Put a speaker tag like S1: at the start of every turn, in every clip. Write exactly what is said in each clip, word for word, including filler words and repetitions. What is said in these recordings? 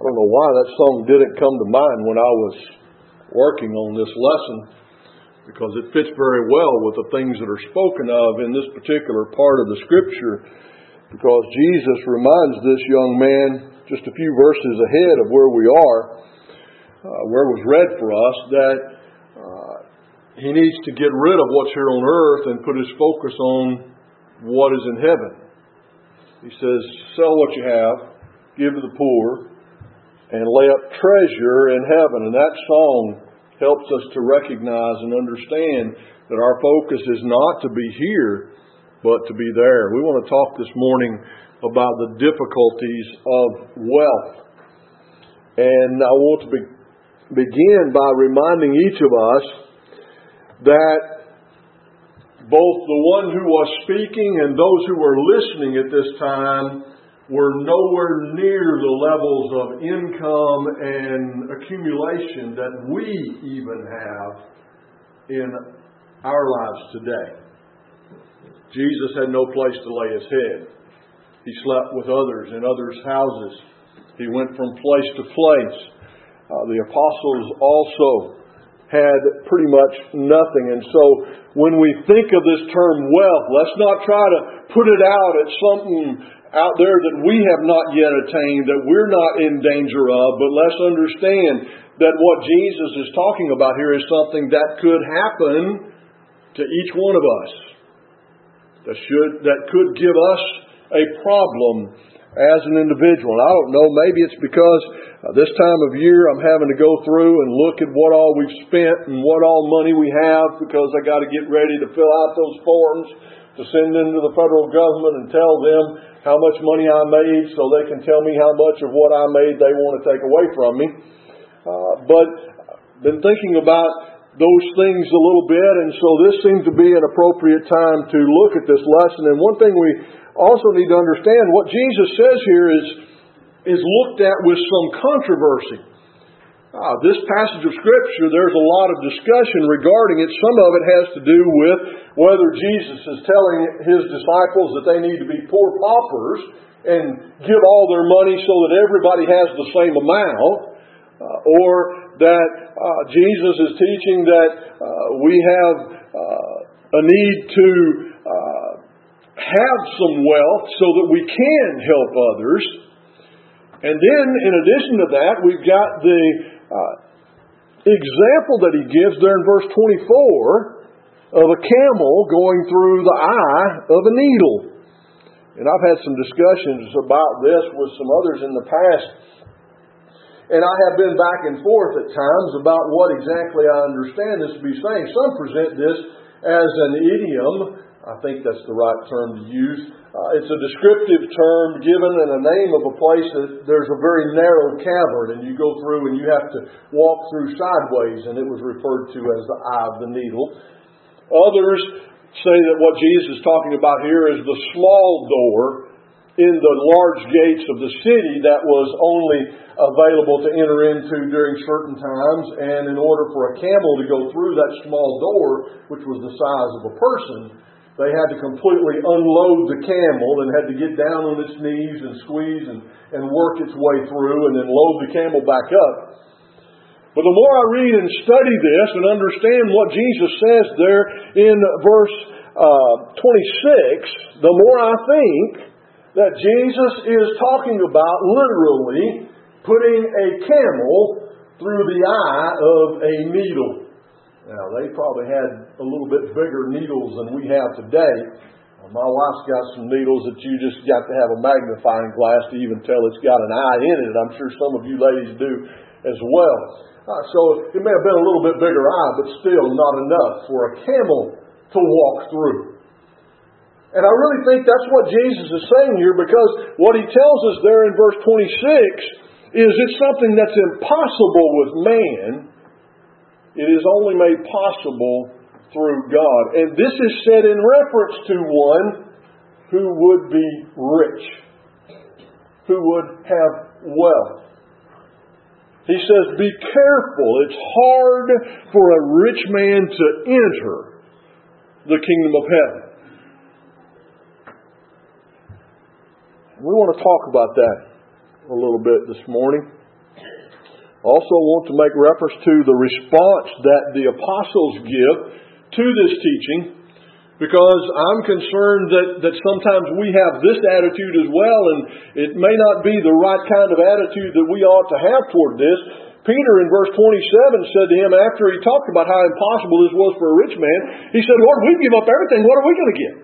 S1: I don't know why that song didn't come to mind when I was working on this lesson, because it fits very well with the things that are spoken of in this particular part of the Scripture, because Jesus reminds this young man just a few verses ahead of where we are, uh, where it was read for us, that uh, he needs to get rid of what's here on earth and put his focus on what is in heaven. He says, sell what you have, give to the poor, and lay up treasure in heaven. And that song helps us to recognize and understand that our focus is not to be here, but to be there. We want to talk this morning about the difficulties of wealth. And I want to be, begin by reminding each of us that both the one who was speaking and those who were listening at this time were nowhere near the levels of income and accumulation that we even have in our lives today. Jesus had no place to lay his head. He slept with others in others' houses. He went from place to place. Uh, the apostles also had pretty much nothing. And so when we think of this term wealth, let's not try to put it out at something out there that we have not yet attained, that we're not in danger of, but let's understand that what Jesus is talking about here is something that could happen to each one of us, that should that could give us a problem as an individual. And I don't know, maybe it's because uh, this time of year I'm having to go through and look at what all we've spent and what all money we have, because I got to get ready to fill out those forms to send into the federal government and tell them how much money I made, so they can tell me how much of what I made they want to take away from me. Uh, but I've been thinking about those things a little bit, and so this seems to be an appropriate time to look at this lesson. And one thing we also need to understand, what Jesus says here is, is looked at with some controversy. Uh, this passage of Scripture, there's a lot of discussion regarding it. Some of it has to do with whether Jesus is telling his disciples that they need to be poor paupers and give all their money so that everybody has the same amount, uh, or that uh, Jesus is teaching that uh, we have uh, a need to uh, have some wealth so that we can help others. And then, in addition to that, we've got the uh, example that he gives there in verse twenty-four of a camel going through the eye of a needle. And I've had some discussions about this with some others in the past. And I have been back and forth at times about what exactly I understand this to be saying. Some present this as an idiom. I think that's the right term to use. Uh, it's a descriptive term given in a name of a place that there's a very narrow cavern, and you go through and you have to walk through sideways, and it was referred to as the eye of the needle. Others say that what Jesus is talking about here is the small door in the large gates of the city that was only available to enter into during certain times, and in order for a camel to go through that small door, which was the size of a person, they had to completely unload the camel and had to get down on its knees and squeeze and, and work its way through and then load the camel back up. But the more I read and study this and understand what Jesus says there in verse uh, twenty-six, the more I think that Jesus is talking about literally putting a camel through the eye of a needle. Now, they probably had a little bit bigger needles than we have today. My wife's got some needles that you just got to have a magnifying glass to even tell it's got an eye in it. I'm sure some of you ladies do as well. Uh, so it may have been a little bit bigger eye, but still not enough for a camel to walk through. And I really think that's what Jesus is saying here, because what he tells us there in verse twenty-six is it's something that's impossible with man. It is only made possible through God. And this is said in reference to one who would be rich, who would have wealth. He says, be careful. It's hard for a rich man to enter the kingdom of heaven. We want to talk about that a little bit this morning. Also want to make reference to the response that the apostles give to this teaching, because I'm concerned that, that sometimes we have this attitude as well, and it may not be the right kind of attitude that we ought to have toward this. Peter in verse twenty-seven said to him, after he talked about how impossible this was for a rich man, he said, Lord, we give up everything. What are we going to get?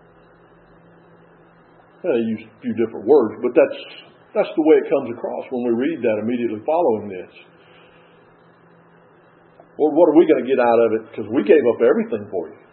S1: Well, I use a few different words, but that's that's the way it comes across when we read that immediately following this. Lord, what are we going to get out of it? Because we gave up everything for you.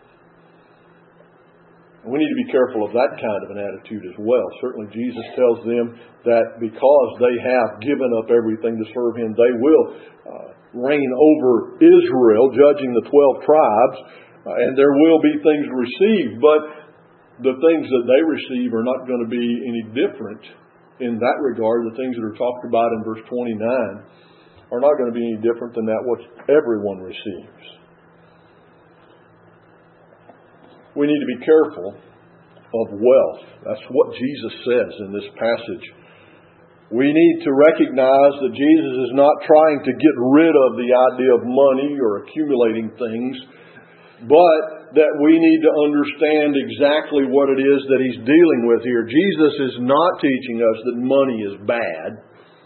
S1: We need to be careful of that kind of an attitude as well. Certainly Jesus tells them that because they have given up everything to serve Him, they will uh, reign over Israel, judging the twelve tribes, uh, and there will be things received, but the things that they receive are not going to be any different in that regard. The things that are talked about in verse twenty-nine are not going to be any different than that what everyone receives. We need to be careful of wealth. That's what Jesus says in this passage. We need to recognize that Jesus is not trying to get rid of the idea of money or accumulating things, but that we need to understand exactly what it is that He's dealing with here. Jesus is not teaching us that money is bad.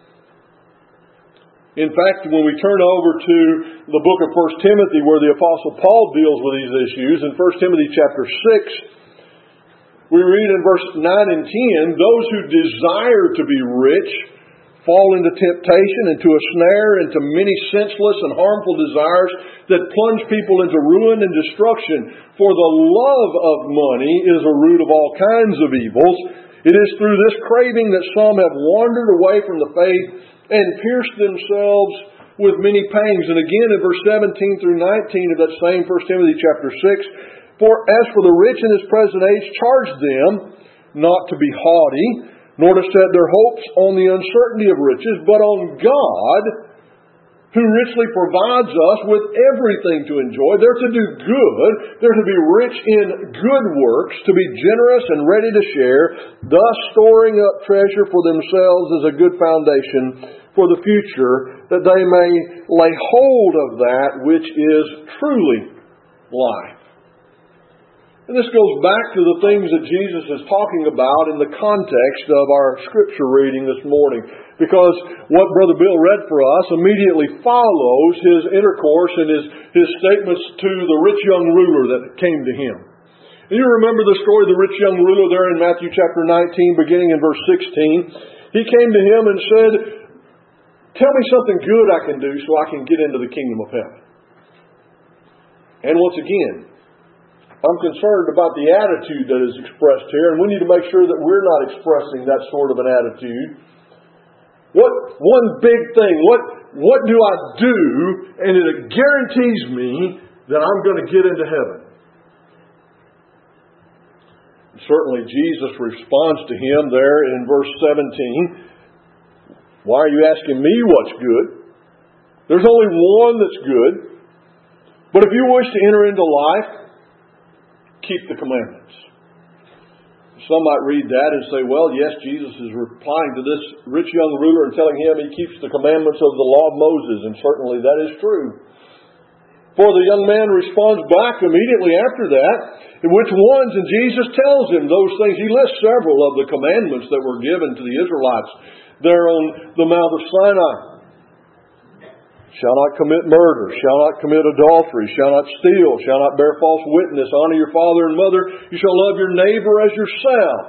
S1: In fact, when we turn over to the book of First Timothy, where the Apostle Paul deals with these issues, in First Timothy chapter six, we read in verse nine and ten, those who desire to be rich fall into temptation, into a snare, into many senseless and harmful desires that plunge people into ruin and destruction. For the love of money is a root of all kinds of evils. It is through this craving that some have wandered away from the faith and pierced themselves with many pangs. And again in verse seventeen through nineteen of that same First Timothy chapter six, for as for the rich in this present age, charge them not to be haughty, nor to set their hopes on the uncertainty of riches, but on God, who richly provides us with everything to enjoy. They're to do good. They're to be rich in good works, to be generous and ready to share, thus storing up treasure for themselves as a good foundation for the future, that they may lay hold of that which is truly life. And this goes back to the things that Jesus is talking about in the context of our scripture reading this morning. Because what Brother Bill read for us immediately follows his intercourse and his, his statements to the rich young ruler that came to him. And you remember the story of the rich young ruler there in Matthew chapter nineteen, beginning in verse sixteen. He came to him and said, tell me something good I can do so I can get into the kingdom of heaven. And once again, I'm concerned about the attitude that is expressed here, and we need to make sure that we're not expressing that sort of an attitude. What one big thing, what, what do I do, and it guarantees me that I'm going to get into heaven? Certainly Jesus responds to him there in verse seventeen. Why are you asking me what's good? There's only one that's good. But if you wish to enter into life, keep the commandments. Some might read that and say, well, yes, Jesus is replying to this rich young ruler and telling him he keeps the commandments of the law of Moses, and certainly that is true. For the young man responds back immediately after that, which ones, and Jesus tells him those things. He lists several of the commandments that were given to the Israelites there on the Mount of Sinai. Shall not commit murder, shall not commit adultery, shall not steal, shall not bear false witness, honor your father and mother, you shall love your neighbor as yourself.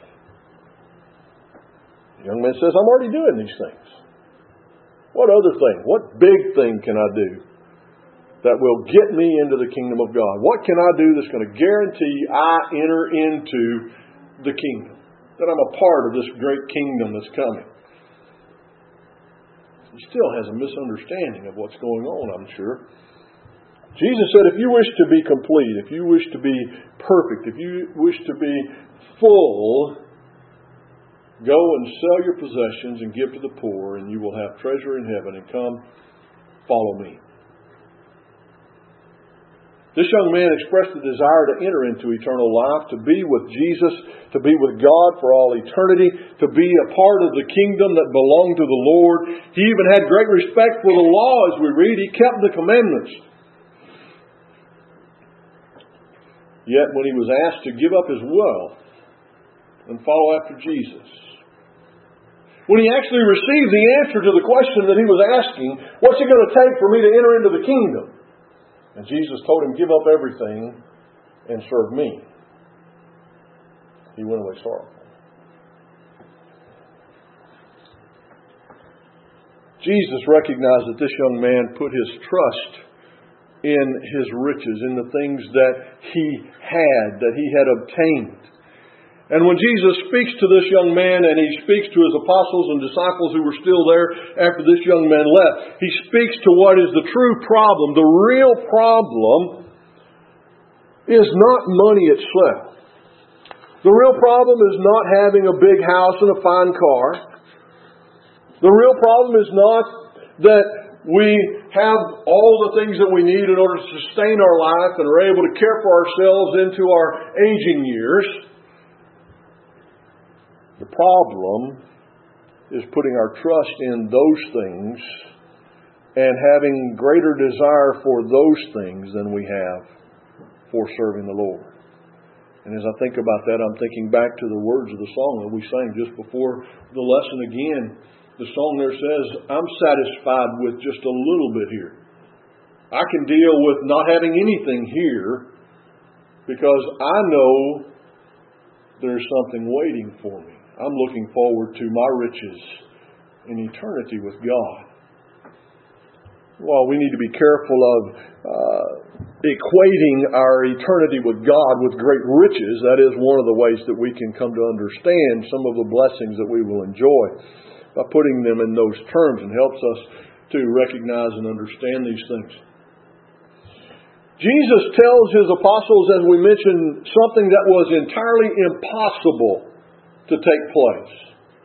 S1: The young man says, I'm already doing these things. What other thing? What big thing can I do that will get me into the kingdom of God? What can I do that's going to guarantee I enter into the kingdom? That I'm a part of this great kingdom that's coming? He still has a misunderstanding of what's going on, I'm sure. Jesus said, if you wish to be complete, if you wish to be perfect, if you wish to be full, go and sell your possessions and give to the poor, and you will have treasure in heaven, and come, follow me. This young man expressed the desire to enter into eternal life, to be with Jesus, to be with God for all eternity, to be a part of the kingdom that belonged to the Lord. He even had great respect for the law, as we read. He kept the commandments. Yet when he was asked to give up his wealth and follow after Jesus, when he actually received the answer to the question that he was asking, what's it going to take for me to enter into the kingdom? And Jesus told him, give up everything and serve me. He went away sorrowful. Jesus recognized that this young man put his trust in his riches, in the things that he had, that he had obtained. And when Jesus speaks to this young man, and He speaks to His apostles and disciples who were still there after this young man left, He speaks to what is the true problem. The real problem is not money itself. The real problem is not having a big house and a fine car. The real problem is not that we have all the things that we need in order to sustain our life and are able to care for ourselves into our aging years. The problem is putting our trust in those things and having greater desire for those things than we have for serving the Lord. And as I think about that, I'm thinking back to the words of the song that we sang just before the lesson again. The song there says, I'm satisfied with just a little bit here. I can deal with not having anything here because I know there's something waiting for me. I'm looking forward to my riches in eternity with God. While we need to be careful of uh, equating our eternity with God with great riches, that is one of the ways that we can come to understand some of the blessings that we will enjoy by putting them in those terms, and helps us to recognize and understand these things. Jesus tells His apostles, as we mentioned, something that was entirely impossible to take place.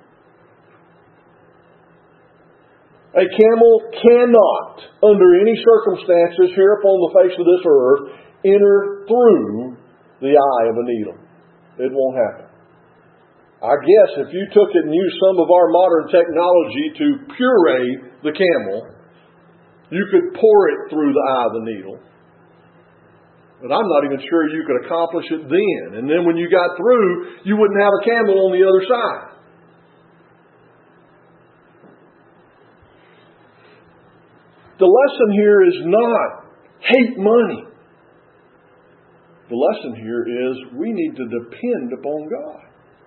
S1: A camel cannot, under any circumstances here upon the face of this earth, enter through the eye of a needle. It won't happen. I guess if you took it and used some of our modern technology to puree the camel, you could pour it through the eye of the needle. But I'm not even sure you could accomplish it then. And then when you got through, you wouldn't have a camel on the other side. The lesson here is not hate money. The lesson here is we need to depend upon God.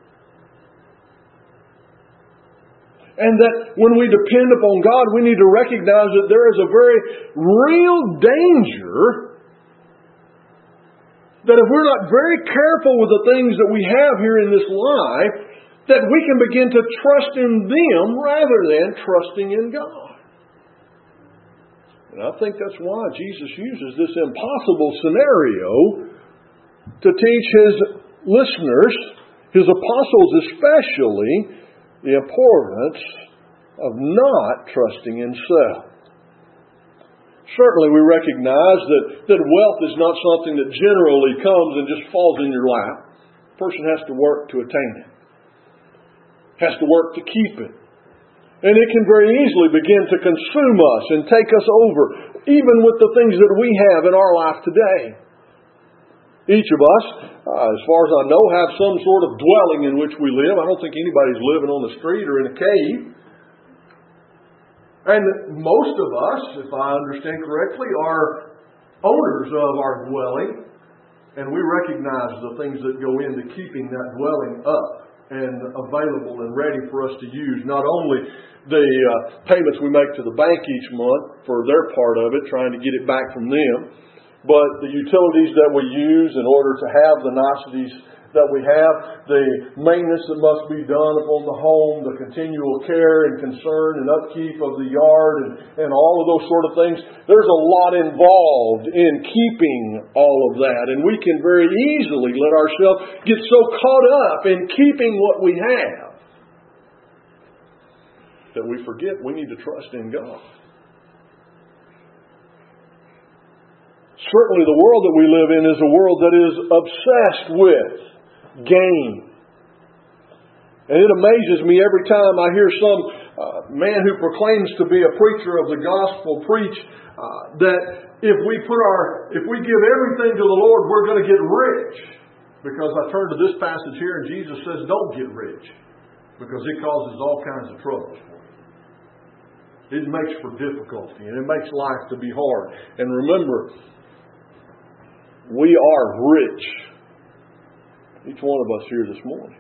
S1: And that when we depend upon God, we need to recognize that there is a very real danger that if we're not very careful with the things that we have here in this life, that we can begin to trust in them rather than trusting in God. And I think that's why Jesus uses this impossible scenario to teach His listeners, His apostles especially, the importance of not trusting in self. Certainly we recognize that, that wealth is not something that generally comes and just falls in your lap. A person has to work to attain it. Has to work to keep it. And it can very easily begin to consume us and take us over, even with the things that we have in our life today. Each of us, uh, as far as I know, have some sort of dwelling in which we live. I don't think anybody's living on the street or in a cave. And most of us, if I understand correctly, are owners of our dwelling. And we recognize the things that go into keeping that dwelling up and available and ready for us to use. Not only the uh, payments we make to the bank each month for their part of it, trying to get it back from them, but the utilities that we use in order to have the niceties that we have, the maintenance that must be done upon the home, the continual care and concern and upkeep of the yard and, and all of those sort of things. There's a lot involved in keeping all of that. And we can very easily let ourselves get so caught up in keeping what we have that we forget we need to trust in God. certainly the world that we live in is a world that is obsessed with gain. And it amazes me every time I hear some uh, man who proclaims to be a preacher of the gospel preach uh, that if we put our, if we give everything to the Lord, we're going to get rich. Because I turn to this passage here and Jesus says, don't get rich. Because it causes all kinds of troubles for you. It makes for difficulty and it makes life to be hard. And remember, we are rich. Each one of us here this morning.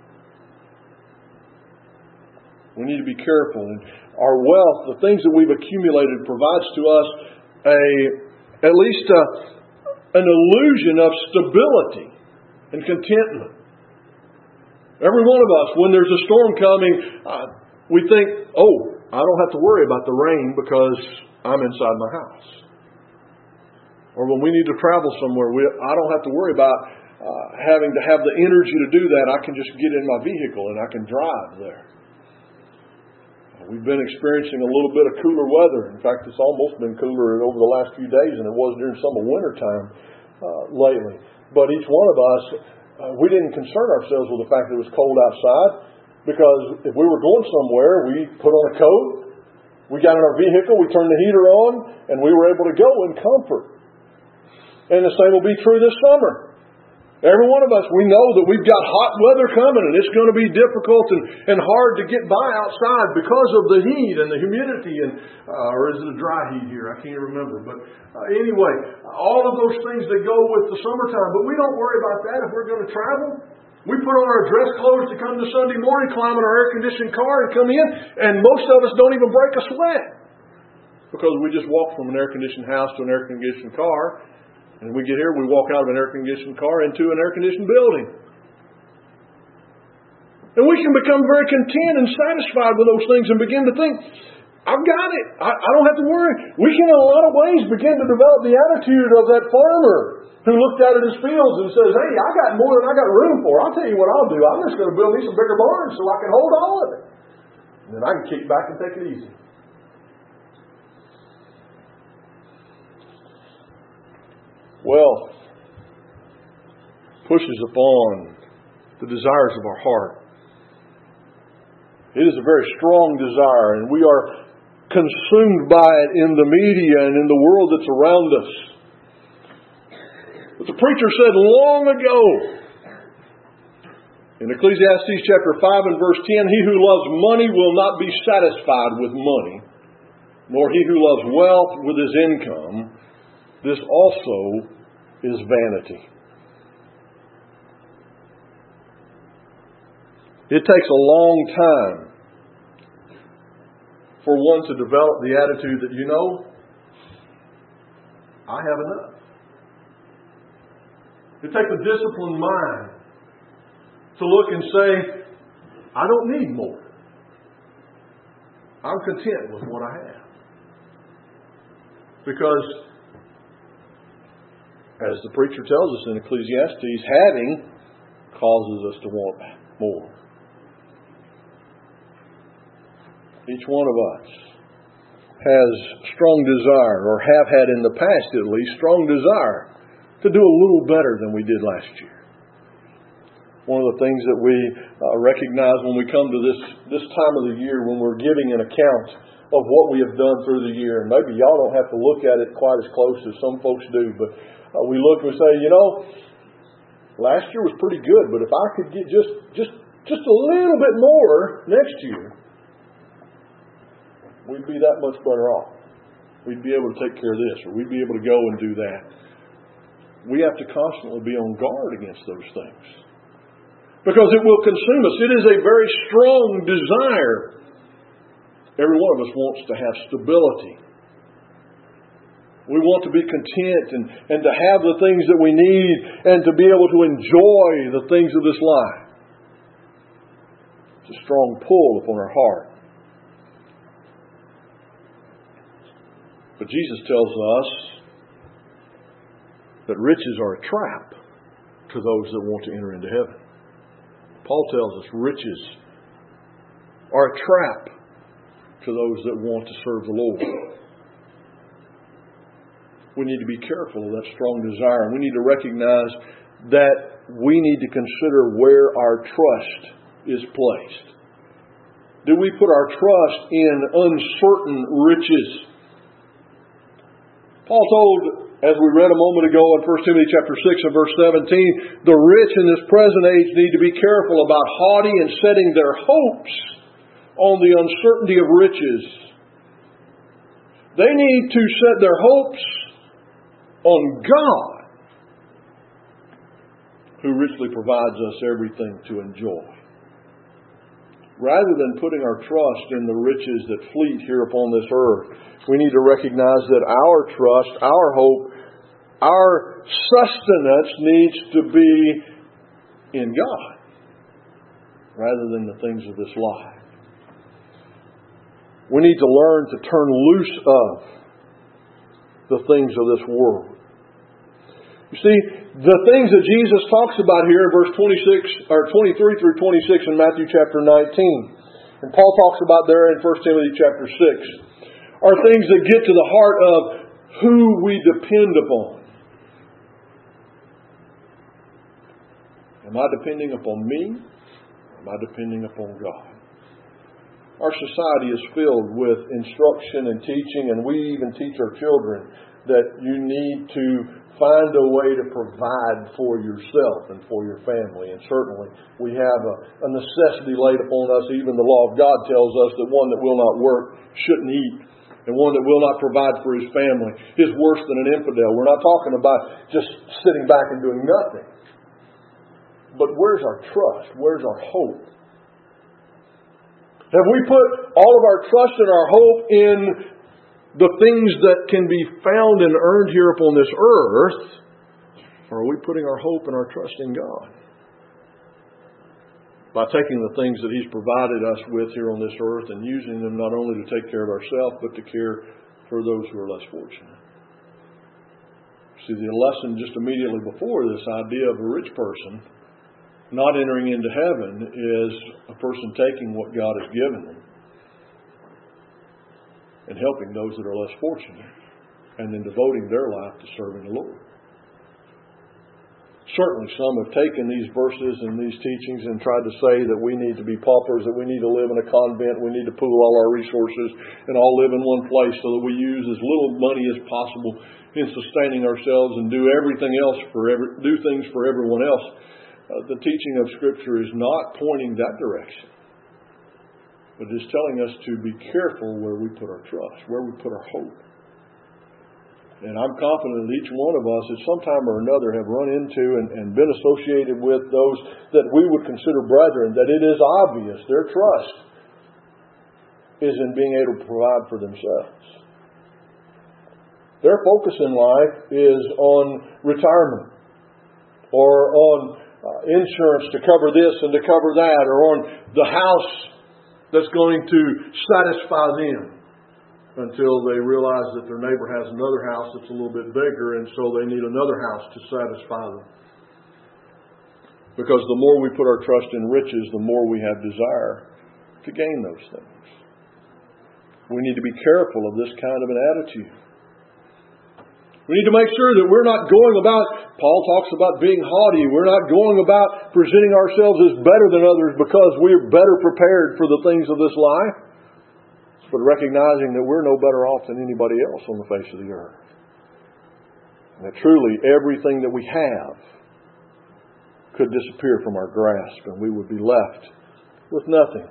S1: We need to be careful. And our wealth, the things that we've accumulated, provides to us a at least a, an illusion of stability and contentment. Every one of us, when there's a storm coming, uh, we think, oh, I don't have to worry about the rain because I'm inside my house. Or when we need to travel somewhere, we, I don't have to worry about uh, having to have the energy to do that. I can just get in my vehicle and I can drive there. We've been experiencing a little bit of cooler weather. In fact, it's almost been cooler over the last few days than it was during some of winter time uh, lately. But each one of us, uh, we didn't concern ourselves with the fact that it was cold outside, because if we were going somewhere, we put on a coat, we got in our vehicle, we turned the heater on, and we were able to go in comfort. And the same will be true this summer. Every one of us, we know that we've got hot weather coming and it's going to be difficult and, and hard to get by outside because of the heat and the humidity. and uh, Or is it a dry heat here? I can't remember. But uh, anyway, all of those things that go with the summertime. But we don't worry about that if we're going to travel. We put on our dress clothes to come to Sunday morning, climb in our air-conditioned car and come in. And most of us don't even break a sweat. Because we just walk from an air-conditioned house to an air-conditioned car. And we get here, we walk out of an air-conditioned car into an air-conditioned building. And we can become very content and satisfied with those things and begin to think, I've got it. I, I don't have to worry. We can, in a lot of ways, begin to develop the attitude of that farmer who looked out at his fields and says, hey, I got more than I got room for. I'll tell you what I'll do. I'm just going to build me some bigger barns so I can hold all of it. And then I can kick back and take it easy. Wealth pushes upon the desires of our heart. It is a very strong desire, and we are consumed by it in the media and in the world that's around us. But the preacher said long ago in Ecclesiastes chapter five and verse ten, he who loves money will not be satisfied with money, nor he who loves wealth with his income. This also is vanity. It takes a long time for one to develop the attitude that, you know, I have enough. It takes a disciplined mind to look and say, I don't need more. I'm content with what I have. Because as the preacher tells us in Ecclesiastes, having causes us to want more. Each one of us has strong desire, or have had in the past at least, strong desire to do a little better than we did last year. One of the things that we uh, recognize when we come to this, this time of the year, when we're giving an account of what we have done through the year, and maybe y'all don't have to look at it quite as close as some folks do, but Uh, we look and we say, you know, last year was pretty good, but if I could get just just just a little bit more next year, we'd be that much better off. We'd be able to take care of this, or we'd be able to go and do that. We have to constantly be on guard against those things, because it will consume us. It is a very strong desire. Every one of us wants to have stability. We want to be content and, and to have the things that we need and to be able to enjoy the things of this life. It's a strong pull upon our heart. But Jesus tells us that riches are a trap to those that want to enter into heaven. Paul tells us riches are a trap to those that want to serve the Lord. we need to be careful of that strong desire. We need to recognize that we need to consider where our trust is placed. Do we put our trust in uncertain riches? Paul told, as we read a moment ago in First Timothy chapter six and verse seventeen, the rich in this present age need to be careful about haughty and setting their hopes on the uncertainty of riches. They need to set their hopes on God, who richly provides us everything to enjoy. Rather than putting our trust in the riches that fleet here upon this earth, we need to recognize that our trust, our hope, our sustenance needs to be in God, rather than the things of this life. We need to learn to turn loose of the things of this world. You see, the things that Jesus talks about here in verse twenty-six or twenty-three through twenty-six in Matthew chapter nineteen, and Paul talks about there in First Timothy chapter six, are things that get to the heart of who we depend upon. Am I depending upon me? Am I depending upon God? Our society is filled with instruction and teaching, and we even teach our children that you need to find a way to provide for yourself and for your family. And certainly we have a, a necessity laid upon us. Even the law of God tells us that one that will not work shouldn't eat. And one that will not provide for his family is worse than an infidel. We're not talking about just sitting back and doing nothing. But where's our trust? Where's our hope? Have we put all of our trust and our hope in the things that can be found and earned here upon this earth? Or are we putting our hope and our trust in God? By taking the things that He's provided us with here on this earth and using them not only to take care of ourselves, but to care for those who are less fortunate. See, the lesson just immediately before this idea of a rich person not entering into heaven is a person taking what God has given them and helping those that are less fortunate, and then devoting their life to serving the Lord. Certainly some have taken these verses and these teachings and tried to say that we need to be paupers, that we need to live in a convent, we need to pool all our resources and all live in one place so that we use as little money as possible in sustaining ourselves and do everything else for every, do things for everyone else. Uh, the teaching of Scripture is not pointing that direction, but is telling us to be careful where we put our trust, where we put our hope. And I'm confident that each one of us at some time or another have run into and, and been associated with those that we would consider brethren, that it is obvious their trust is in being able to provide for themselves. Their focus in life is on retirement or on Uh, insurance to cover this and to cover that, or on the house that's going to satisfy them until they realize that their neighbor has another house that's a little bit bigger, and so they need another house to satisfy them. Because the more we put our trust in riches, the more we have desire to gain those things. We need to be careful of this kind of an attitude. We need to make sure that we're not going about, Paul talks about being haughty, we're not going about presenting ourselves as better than others because we're better prepared for the things of this life, but recognizing that we're no better off than anybody else on the face of the earth. And that truly everything that we have could disappear from our grasp and we would be left with nothing.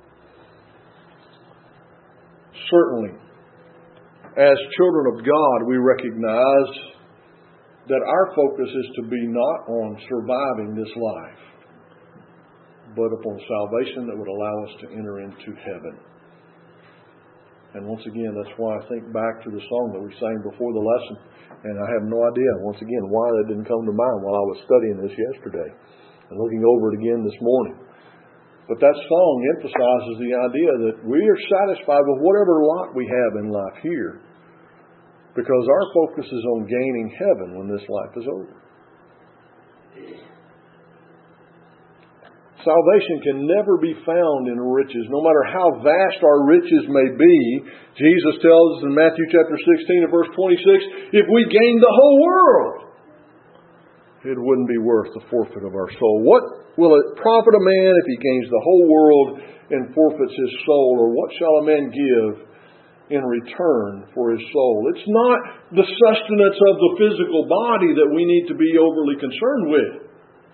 S1: Certainly, as children of God, we recognize that our focus is to be not on surviving this life, but upon salvation that would allow us to enter into heaven. And once again, that's why I think back to the song that we sang before the lesson, and I have no idea, once again, why that didn't come to mind while I was studying this yesterday and looking over it again this morning. But that song emphasizes the idea that we are satisfied with whatever lot we have in life here, because our focus is on gaining heaven when this life is over. Salvation can never be found in riches, no matter how vast our riches may be. Jesus tells us in Matthew chapter sixteen and verse twenty-six, if we gained the whole world, it wouldn't be worth the forfeit of our soul. What will it profit a man if he gains the whole world and forfeits his soul? Or what shall a man give in return for his soul? It's not the sustenance of the physical body that we need to be overly concerned with.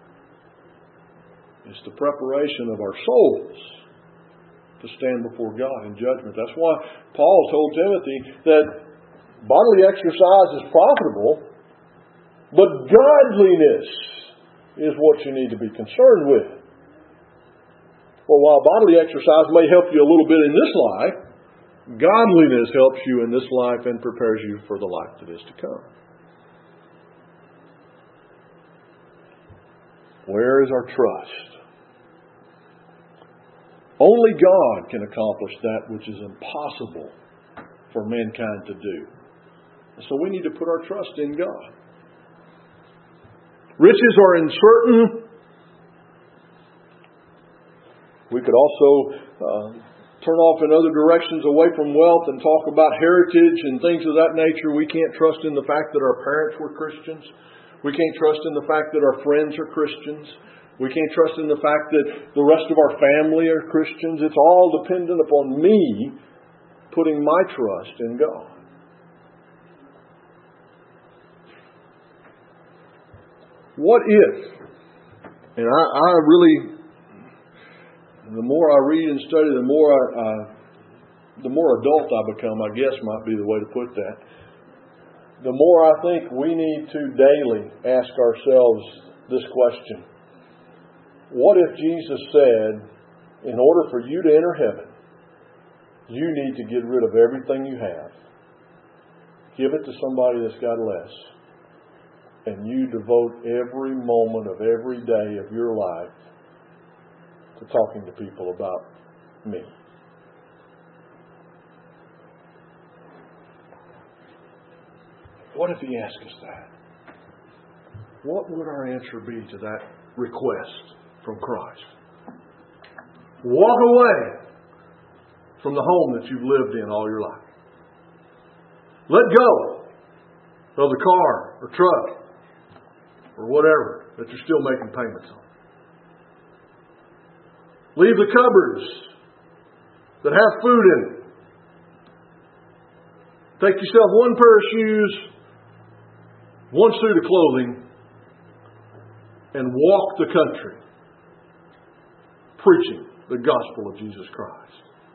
S1: It's the preparation of our souls to stand before God in judgment. That's why Paul told Timothy that bodily exercise is profitable, but godliness is what you need to be concerned with. Well, while bodily exercise may help you a little bit in this life, godliness helps you in this life and prepares you for the life that is to come. Where is our trust? Only God can accomplish that which is impossible for mankind to do. So we need to put our trust in God. Riches are uncertain. We could also uh, turn off in other directions away from wealth and talk about heritage and things of that nature. We can't trust in the fact that our parents were Christians. We can't trust in the fact that our friends are Christians. We can't trust in the fact that the rest of our family are Christians. It's all dependent upon me putting my trust in God. What if, and I, I really, the more I read and study, the more I, I, the more adult I become, I guess might be the way to put that. The more I think we need to daily ask ourselves this question. What if Jesus said, in order for you to enter heaven, you need to get rid of everything you have, give it to somebody that's got less, and you devote every moment of every day of your life to talking to people about me? What if He asked us that? What would our answer be to that request from Christ? Walk away from the home that you've lived in all your life. Let go of the car or truck or whatever that you're still making payments on. Leave the cupboards that have food in it. Take yourself one pair of shoes, one suit of clothing, and walk the country preaching the gospel of Jesus Christ.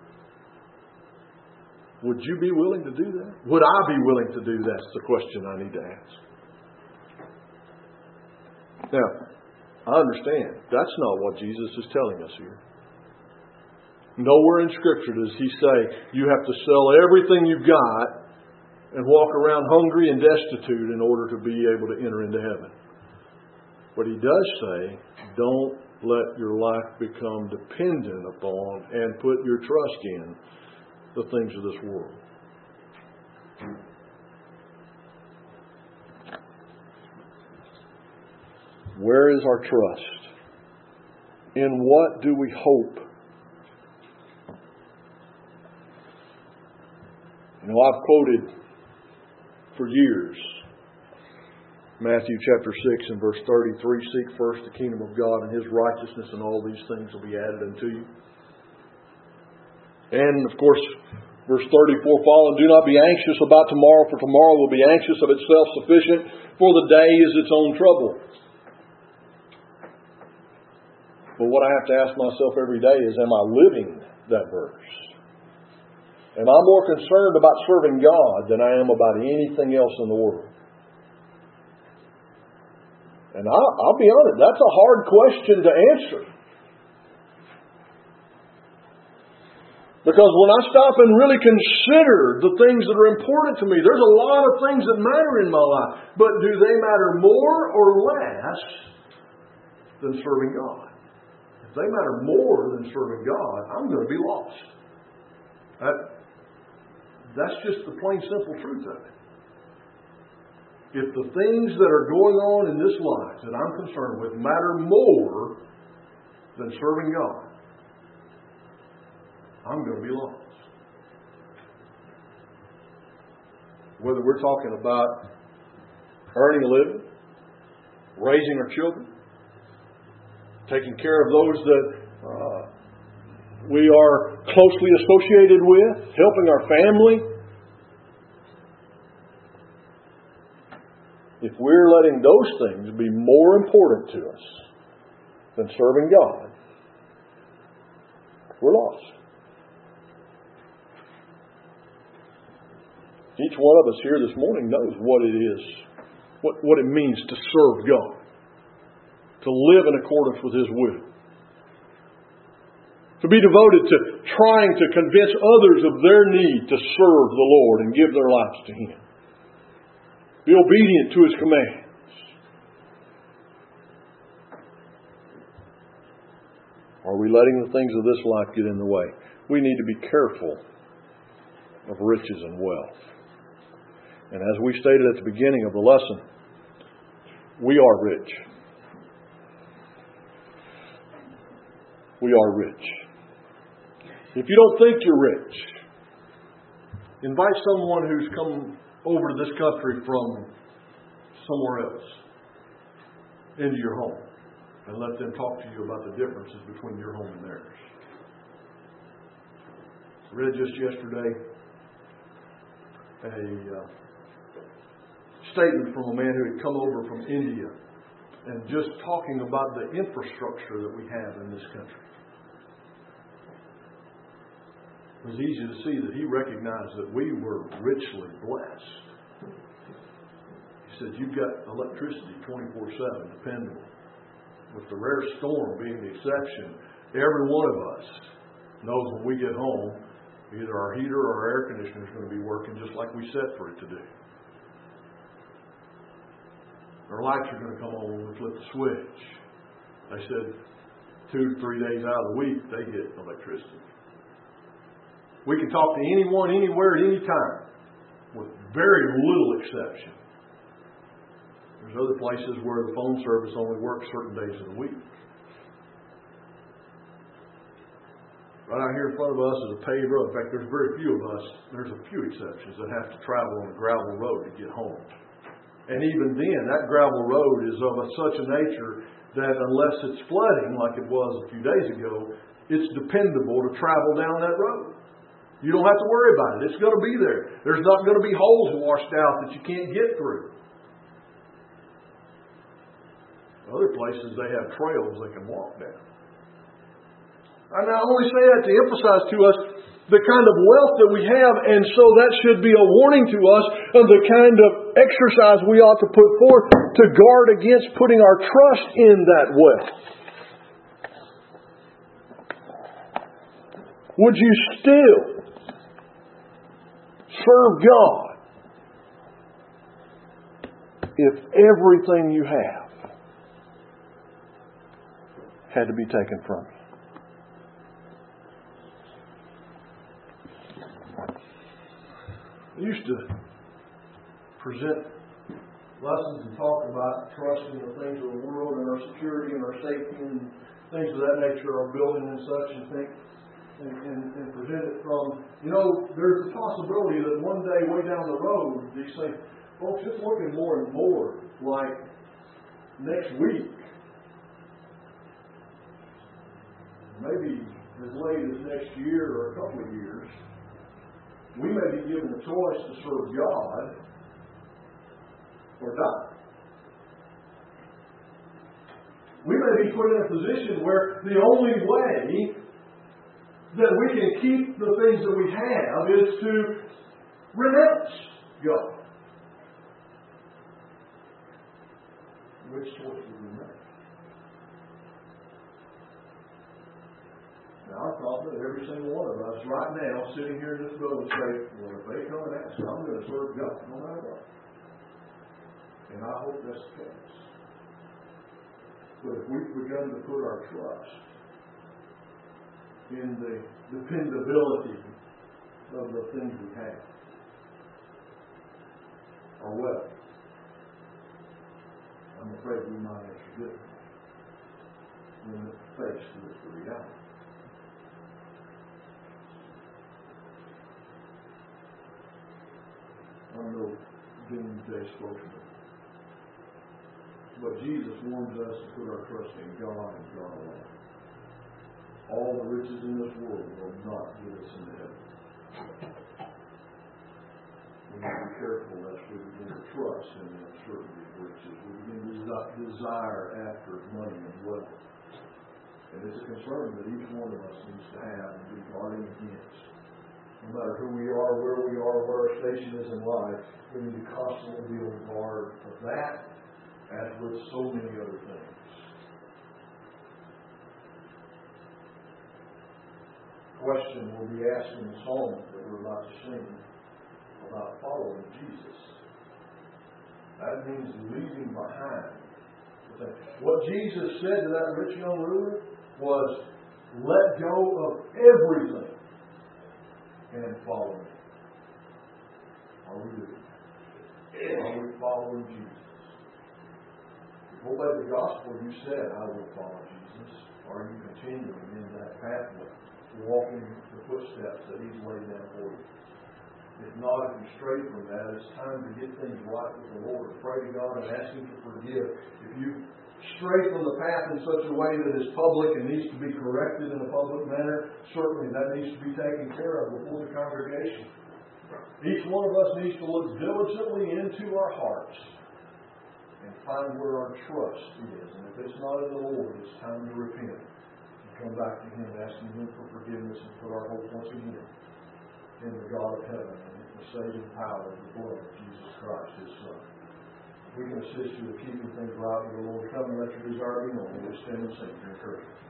S1: Would you be willing to do that? Would I be willing to do that? That's the question I need to ask. Now, I understand that's not what Jesus is telling us here. Nowhere in Scripture does He say you have to sell everything you've got and walk around hungry and destitute in order to be able to enter into heaven. But He does say, don't let your life become dependent upon and put your trust in the things of this world. Where is our trust? In what do we hope? You know, I've quoted for years Matthew chapter six and verse thirty-three, seek first the kingdom of God and His righteousness, and all these things will be added unto you. And of course, verse thirty-four following, do not be anxious about tomorrow, for tomorrow will be anxious of itself sufficient, for the day is its own trouble. But what I have to ask myself every day is, am I living that verse? Am I more concerned about serving God than I am about anything else in the world? And I'll, I'll be honest, that's a hard question to answer. Because when I stop and really consider the things that are important to me, there's a lot of things that matter in my life. But do they matter more or less than serving God? If they matter more than serving God, I'm going to be lost. That, that's just the plain simple truth of it. If the things that are going on in this life that I'm concerned with matter more than serving God, I'm going to be lost. Whether we're talking about earning a living, raising our children, taking care of those that uh, we are closely associated with, helping our family. If we're letting those things be more important to us than serving God, we're lost. Each one of us here this morning knows what it is, what, what it means to serve God, to live in accordance with His will, to be devoted to trying to convince others of their need to serve the Lord and give their lives to Him. Be obedient to His commands. Are we letting the things of this life get in the way? We need to be careful of riches and wealth. And as we stated at the beginning of the lesson, we are rich. We are rich. If you don't think you're rich, invite someone who's come over to this country from somewhere else into your home and let them talk to you about the differences between your home and theirs. I read just yesterday a uh, statement from a man who had come over from India and just talking about the infrastructure that we have in this country. It was easy to see that he recognized that we were richly blessed. He said, you've got electricity twenty-four seven, dependable. With the rare storm being the exception, every one of us knows when we get home, either our heater or our air conditioner is going to be working just like we set for it to do. Our lights are going to come on when we flip the switch. They said two to three days out of the week they get electricity. We can talk to anyone, anywhere, at any time, with very little exception. There's other places where the phone service only works certain days of the week. Right out here in front of us is a paved road. In fact, there's very few of us, there's a few exceptions that have to travel on a gravel road to get home. And even then, that gravel road is of a, such a nature that unless it's flooding like it was a few days ago, it's dependable to travel down that road. You don't have to worry about it. It's going to be there. There's not going to be holes washed out that you can't get through. Other places, they have trails they can walk down. And I only say that to emphasize to us the kind of wealth that we have, and so that should be a warning to us of the kind of exercise we ought to put forth to guard against putting our trust in that wealth. Would you still serve God if everything you have had to be taken from you? I used to present lessons and talk about trusting the things of the world and our security and our safety and things of that nature, our building and such, and think and, and, and present it from, you know, there's a possibility that one day way down the road, these things, folks, it's looking more and more like next week, maybe as late as next year or a couple of years, we may be given the choice to serve God or die. We may be put in a position where the only way that we can keep the things that we have is to renounce God. Which choice would we make? Now, I thought that every single one of us right now sitting here in this building say, well, if they come and ask, I'm going to serve God no matter what. And I hope that's the case. But if we've begun to put our trust in the dependability of the things we have, our wealth, I'm afraid we might have to do it. when faced with the reality. I know doomsday spokesman, but Jesus warns us to put our trust in God and God alone. All the riches in this world will not get us into heaven. We need to be careful lest we begin to trust in the uncertainty of riches. We begin to desi- desire after money and wealth. And it's a concern that each one of us needs to have and be guarding against. No matter who we are, where we are, where our station is in life, we need to constantly be on guard of that, as with so many other things. Question we'll be asking the song that we're about to sing about following Jesus. That means leaving behind. What Jesus said to that rich young ruler was, let go of everything and follow me. Are we doing it? Are we following Jesus? If you obey the gospel, you said, I will follow Jesus. Are you continuing in that pathway, walking the footsteps that He's laid down for you? If not, if you stray from that, it's time to get things right with the Lord. Pray to God and ask Him to forgive. If you stray from the path in such a way that is public and needs to be corrected in a public manner, certainly that needs to be taken care of before the congregation. Each one of us needs to look diligently into our hearts and find where our trust is. And if it's not in the Lord, it's time to repent and come back to Him, asking Him for forgiveness and put our hope once again in the God of heaven and the saving power of the blood of Jesus Christ, His Son. If we can assist you in keeping things right with the Lord, come and let your desire be known. We'll stand and sing for encouragement.